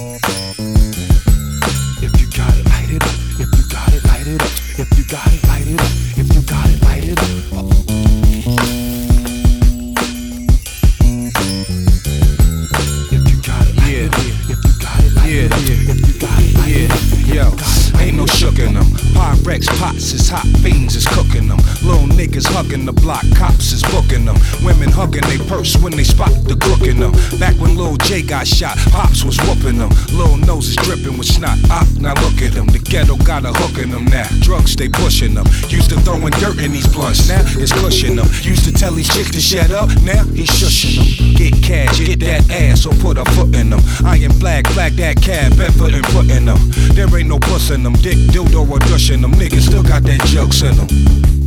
If you got it, light it up. If you got it, light it up. If you got it, light it up. If you got it, light it up. If you got it, light it up. If you got it, light it up. If you got it, light it up. Yo, ain't no sugar in them. Pyrex pots is hot, fiends is cooking them. Little niggas hugging the block, cops is booking them. Women hugging they purse when they spot the crook in them. Back when Lil J got shot, Pops was whooping them. Lil noses dripping with snot, now look at them. The ghetto got a hook in them now. Drugs they pushing them. Used to throwing dirt in these blunts, now it's cushing them. Used to tell these chicks to shut up, now he's shushing them. Get cash, get that ass, or put a foot in them. Iron flag that cab, Bedford and foot in them. There ain't no puss in them, dick, dildo, or dush in them. Niggas still got that jokes in them.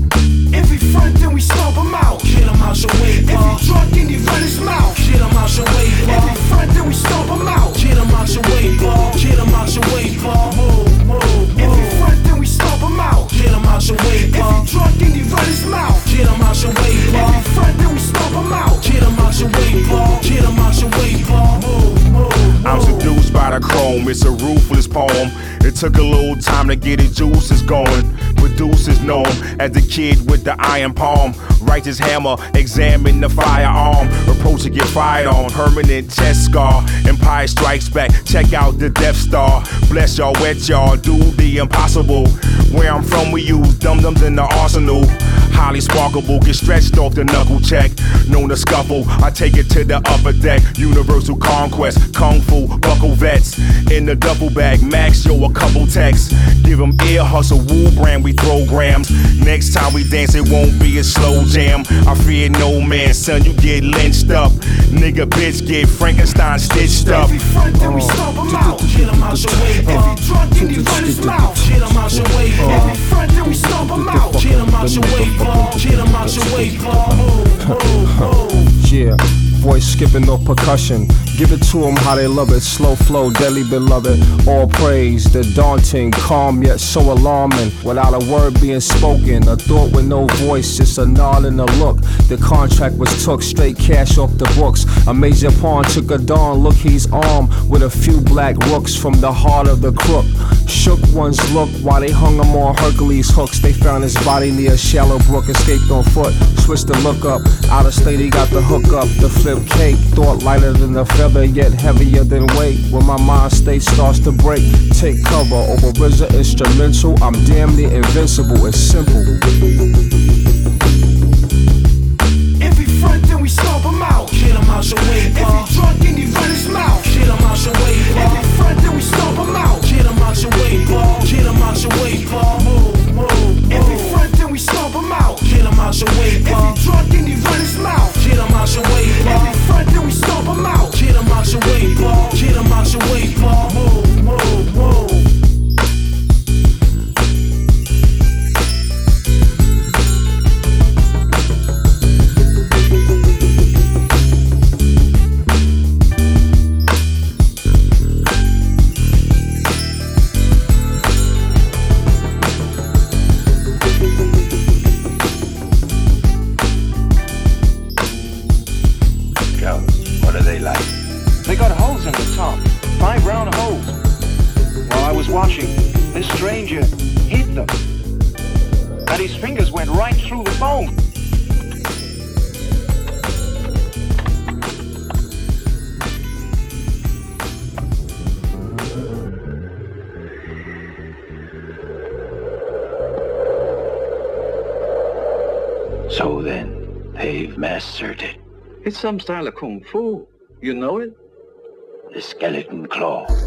If he front, then we stomp him out. Get him out your way, If he drunk, then he run his mouth. Get him out your way, If he front, then we stomp him out. Get him out your way, Get him out your way, Move, move. If he front, then we stomp him out. Get him out your way, If he drunk, then he run his mouth. Get him out your way, If he front, then we stomp him out. Get him out your way, Get him out your way, Move, move. I'm seduced by the chrome, it's a ruthless poem. It took a little time to get his juices going. Producers know him as the kid with the iron palm. Righteous hammer, examine the firearm. Approach to get fired on, permanent chest scar. Empire strikes back, check out the Death Star. Bless y'all, wet y'all, do the impossible. Where I'm from we use dum-dums in the arsenal. Highly sparkable, get stretched off the knuckle check. Known to scuffle, I take it to the upper deck. Universal conquest, kung fu, buckle vets. In the duffel bag, max yo a couple texts. Give them ear hustle, woo brand, we throw grams. Next time we dance it won't be a slow jam. I fear no man, son, you get lynched up. Nigga bitch get Frankenstein stitched up. If he front, then we stomp him out. Get him out your way, If he drunk, then he run his mouth. Get him out your way, If he front, then we stomp him out. Get him out your way, Get him out your way, Move, move, move. Yeah, voice skipping no percussion. Give it to them how they love it. Slow flow, deadly beloved. All praise, the daunting, calm yet so alarming. Without a word being spoken, a thought with no voice, just a nod and a look. The contract was took, straight cash off the books. A major pawn took a dawn, look he's armed with a few black rooks from the heart of the crook. Shook one's look while they hung him on Hercules hooks. They found his body near a shallow brook, escaped on foot. Switched the look up, out of state he got the hook up. The flip cake, thought lighter than a feather, yet heavier than weight. When my mind state starts to break, take cover over RZA instrumental. I'm damn near invincible, it's simple. If he front, then we stomp him out. Get him out your way, If he drunk, then he run his mouth. Get him out your way, If he front, then we stomp him out. Get him out your way, Get him out your way, Move, move. If he front, then we stomp him out. Get him out your way, If he drunk, then he run his mouth. Get him out your way, If he front, then we stomp him out. Get him out your way, Get him out your way, Move, move, move. What are they like? They got holes in the top, 5 round holes. While I was watching, this stranger hit them, and his fingers went right through the bone. So then, they've mastered it. It's some style of kung fu. You know it? The skeleton claw.